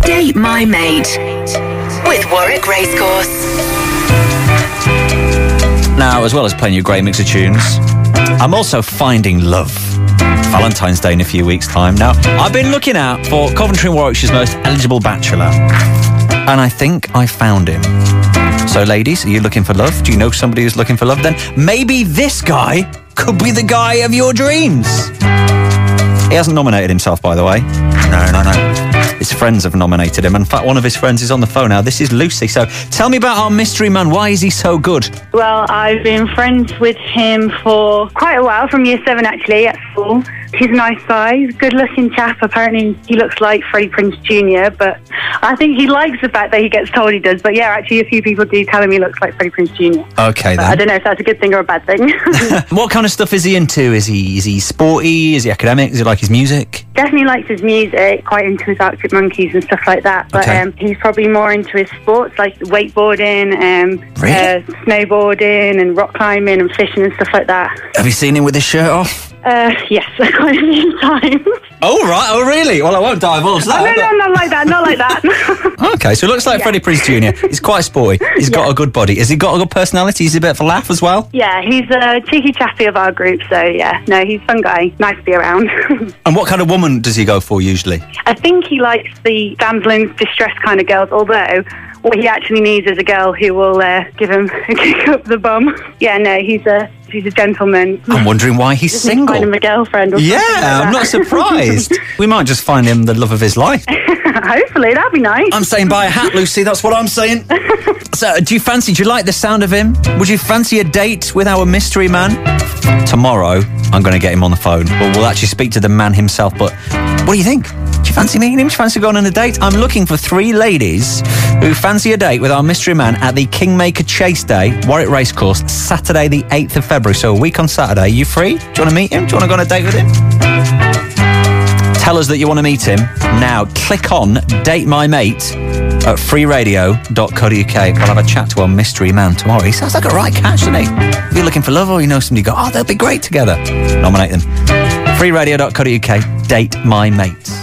Date My Mate with Warwick Racecourse. Now, as well as playing your great mix of tunes, I'm also finding love. Valentine's Day in a few weeks' time. Now, I've been looking out for Coventry and Warwickshire's most eligible bachelor, and I think I found him. So, ladies, are you looking for love? Do you know somebody who's looking for love? Then maybe this guy could be the guy of your dreams. He hasn't nominated himself, by the way. No. His friends have nominated him. In fact, one of his friends is on the phone now. This is Lucy. So tell me about our mystery man. Why is he so good? Well, I've been friends with him for quite a while, from year 7 actually, at school. He's a nice guy. He's a good-looking chap. Apparently, he looks like Freddie Prinze Jr., but I think he likes the fact that he gets told he does. But yeah, actually, a few people do tell him he looks like Freddie Prinze Jr. Okay, then. I don't know if that's a good thing or a bad thing. What kind of stuff is he into? Is he sporty? Is he academic? Does he like his music? Definitely likes his music, quite into his Arctic Monkeys and stuff like that. But he's probably more into his sports, like wakeboarding, Really? Snowboarding and rock climbing and fishing and stuff like that. Have you seen him with his shirt off? Yes, quite a few times. Oh, right. Oh, really? Well, I won't divulge that. No, not like that, not like that. Okay, so it looks like Freddie Prinze Jr. He's quite sporty. He's got a good body. Has he got a good personality? Is he a bit of a laugh as well? Yeah, he's a cheeky chappy of our group, so yeah. No, he's a fun guy. Nice to be around. And what kind of woman does he go for usually? I think he likes the damsel in distress kind of girls, although what he actually needs is a girl who will give him a kick up the bum. Yeah, no, he's a gentleman. I'm wondering why he's single. Find him a girlfriend or something like that. I'm not surprised. We might just find him the love of his life. Hopefully, that'd be nice. I'm saying buy a hat, Lucy. That's what I'm saying. So, do you like the sound of him? Would you fancy a date with our mystery man? Tomorrow, I'm going to get him on the phone. We'll actually speak to the man himself. But what do you think? Do you fancy meeting him? Do you fancy going on a date? I'm looking for 3 ladies who fancy a date with our mystery man at the Kingmaker Chase Day, Warwick Racecourse, Saturday the 8th of February. So a week on Saturday. Are you free? Do you want to meet him? Do you want to go on a date with him? Tell us that you want to meet him. Now, click on Date My Mate at freeradio.co.uk. We'll have a chat to our mystery man tomorrow. He sounds like a right catch, doesn't he? If you're looking for love or you know somebody, go, they'll be great together. Nominate them. freeradio.co.uk. Date My Mate.